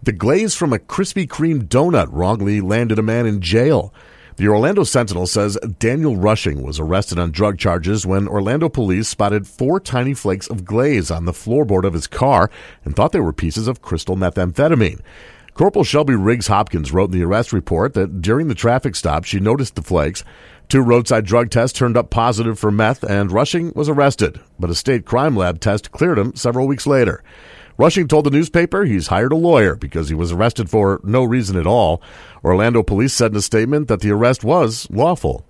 The glaze from a Krispy Kreme donut wrongly landed a man in jail. The Orlando Sentinel says Daniel Rushing was arrested on drug charges when Orlando police spotted 4 tiny flakes of glaze on the floorboard of his car and thought they were pieces of crystal methamphetamine. Corporal Shelby Riggs Hopkins wrote in the arrest report that during the traffic stop she noticed the flakes. 2 roadside drug tests turned up positive for meth, and Rushing was arrested, but a state crime lab test cleared him several weeks later. Rushing told the newspaper he's hired a lawyer because he was arrested for no reason at all. Orlando police said in a statement that the arrest was lawful.